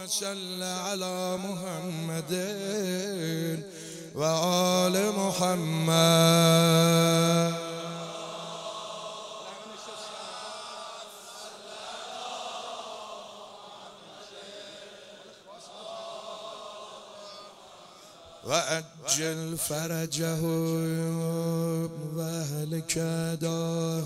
صل على محمد وآل محمد. وأجل فرجه وأهلك داه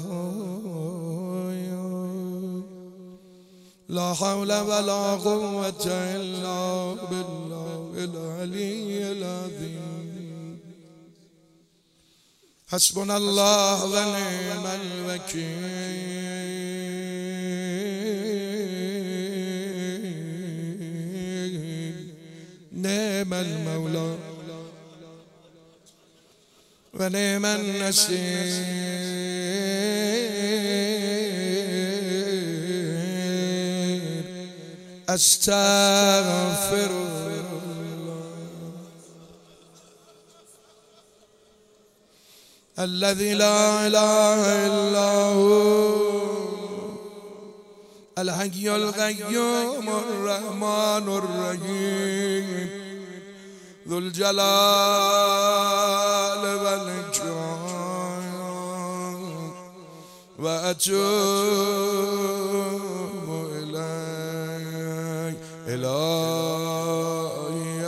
لا حول ولا قوة إلا بالله العلي العظيم. حسبنا الله ونعم الوكيل نعم المولى ونعم النصير. أستغفر الله الذي لا إله إلا هو الحي القيوم الرحمن الرحيم ذو الجلال والإكرام. وأتوب إليك إلهي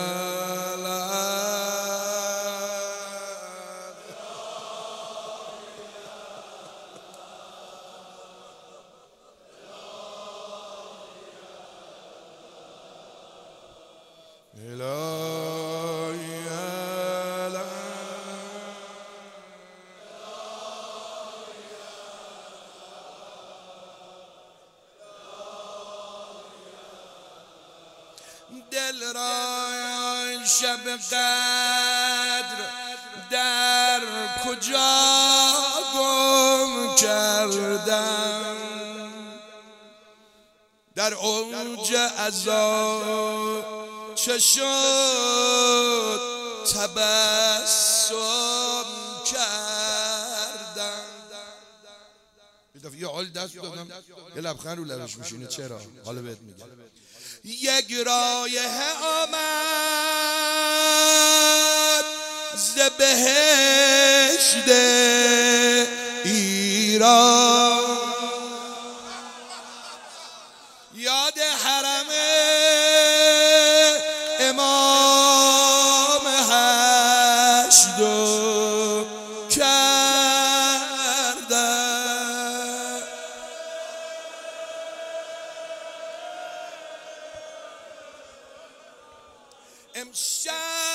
دل را شب قدر در کجا گم کردم، در اوج عذاب چه شد تبسم کردم. یه حال دست دادم یه لبخند رو لبش میشینه. چرا؟ حالا بهت میگم. یک رایحه آمد ز بهشت ایران، یاد حرم امام هشتم کردم. امشب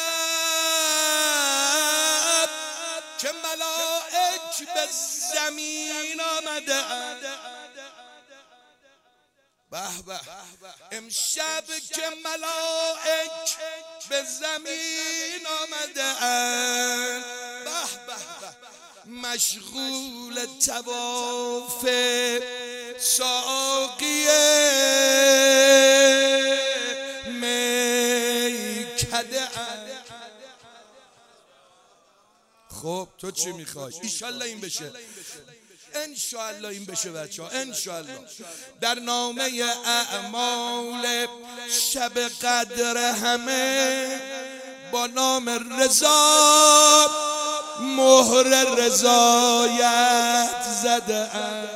که ملائک به زمین آمده، به به. امشب که ملائک به زمین آمده، به به. مشغول طواف ساقی میکده. خب تو چی میخوای؟ ایشالله این بشه، انشالله این بشه بچه ها، انشالله. در نامه اعمال شب قدر همه با نام رضا مهر رضایت زده ام.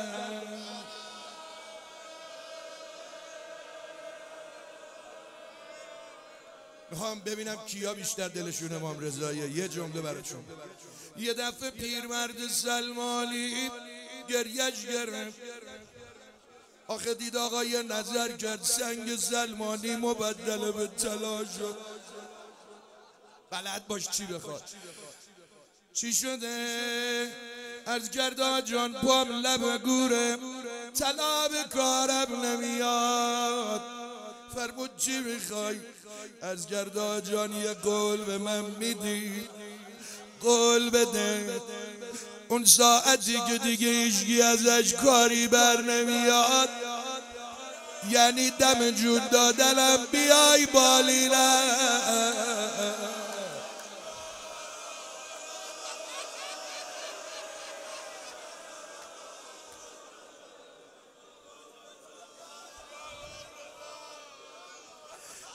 میخوام ببینم کیا بیشتر دلشون امام رضاییه. یه جمله براتون. یه دفعه پیرمرد سلمانی گریش گرفت، آخه دید آقای نظر کرد سنگ سلمانی مبدل به طلا شد. بلد باش چی بخواد. چی شده؟ عرض کرد آقا جان پام لب گوره، طلا به کارم نمیاد. فرمود چی میخوای؟ عرض کرد آقا جان یه قول به من میدی؟ قول بده اون ساعتی که دیگه هیچکی ازش کاری بر نمیاد، یعنی دم جون دادنم بیای بالینم.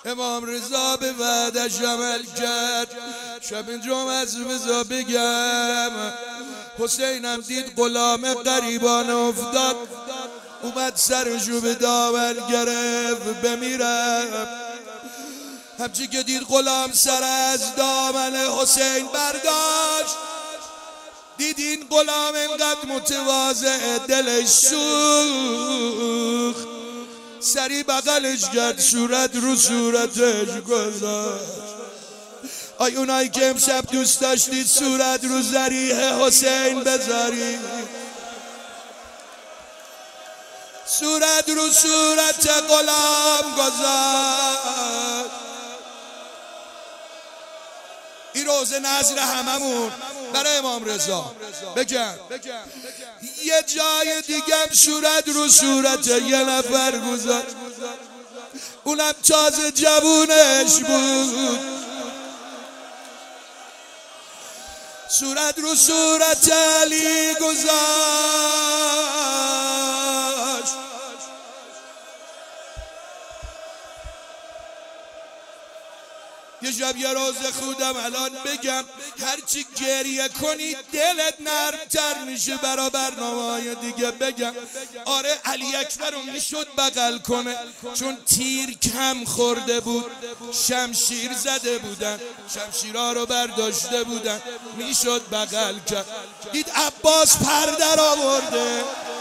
امام رضا به وعدش عمل کرد. شب جمعه از رضا بگم حسینم دید غلام غریبان افتاد، اومد سرشو به دامن گرفت بمیرم. همچی که دید غلام سر از دامن حسین برداشت، دید این غلام انقدر متواضع دلش سوخت، سری بغلش کرد صورت رو صورتش گذاشت. آی اونایی که امشب دوست داشتید صورت رو ذریح حسین بذارید، صورت رو صورت غلام گذاشت. این روزه نذر هممون برای امام رضا بگم. یه جای دیگم صورت رو صورت یه نفر گذاشت، اونم تازه جوونش بود، صورت رو صورت علی گذاشت. یه شب یه روز خودم الان بگم، هرچی گریه کنی دلت نرمتر میشه برا برنامه‌های دیگه بگم. آره علی اکبر رو میشد بغل کنه، چون تیر کم خورده بود، شمشیر زده بودن، شمشیرها رو برداشته بودن، میشد بغل کرد. دید عباس پردر آورده،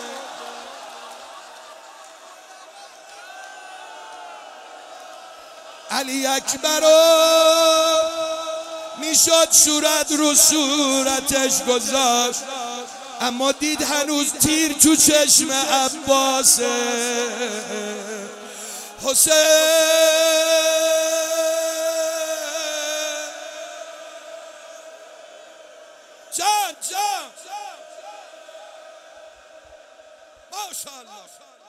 علی اکبر رو میشد صورت رو صورتش گذاشت، اما دید هنوز تیر تو چشم عباسه. حسین جان ماشاءالله.